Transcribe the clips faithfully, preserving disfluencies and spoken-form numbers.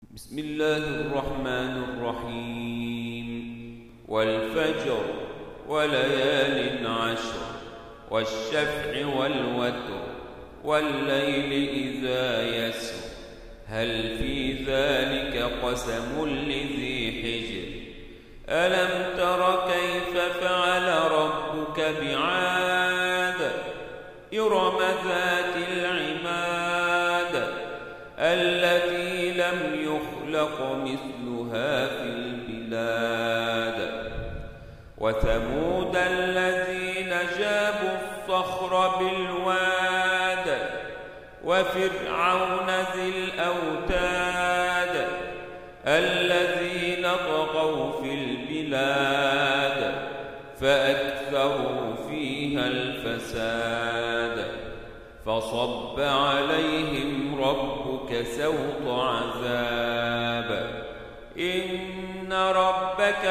بسم الله الرحمن الرحيم والفجر وليال عشر والشفع والوتر والليل إذا يسر هل في ذلك قسم لذي حجر ألم تر كيف فعل ربك بعاد إرم ذات العماد التي لم يخلق مثلها في البلاد وثمود الذين جابوا الصخر بالواد وفرعون ذي الأوتاد الذين طغوا في البلاد فأكثروا فيها الفساد فصب عليهم ربك سوط عذاب إن ربك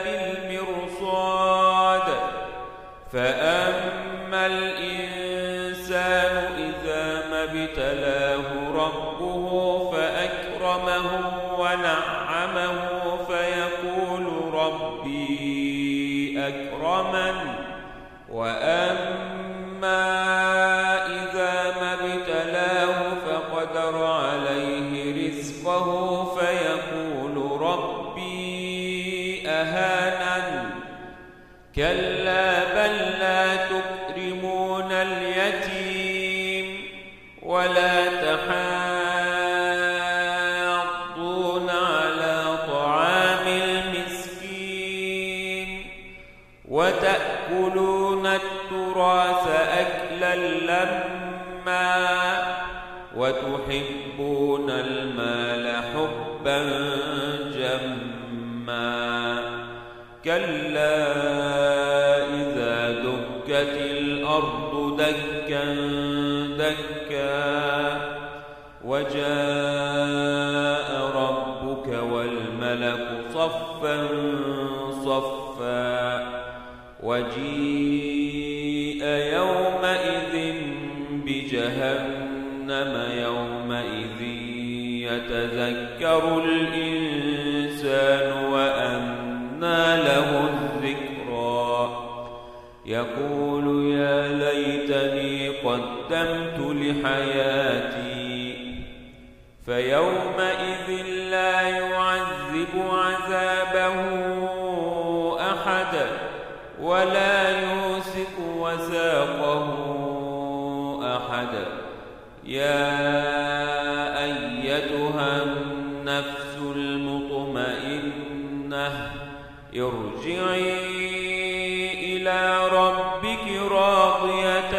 لبالمرصاد فأما الإنسان إذا ما ابتلاه ربه فأكرمه ونعمه فيقول ربي أكرمن وأما إذا ما ابتلاه فقدر عليه رزقه فيقول ربي أهانن كلا بل لا تكرمون اليتيم ولا تحاضون على طعام المسكين وتأكلون التراث أكلا لما وتحبون المال حبا جما كلا إذا دكت الأرض دكا دكا وجاء ربك والملك صفا صفا وجيء يومئذ بجهنم يومئذ يتذكر الإنسان وأنى له الذكرى يقول يا ليتني قدمت لحياتي فيومئذ لا يعذب عذابه أحد ولا يوثق وثاقه أحد يا أيتها النفس المطمئنة ارجعي إلى ربك راضية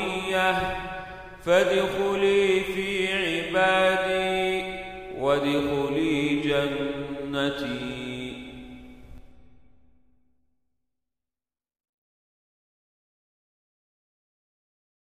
مرضية فادخلي في عبادي وادخلي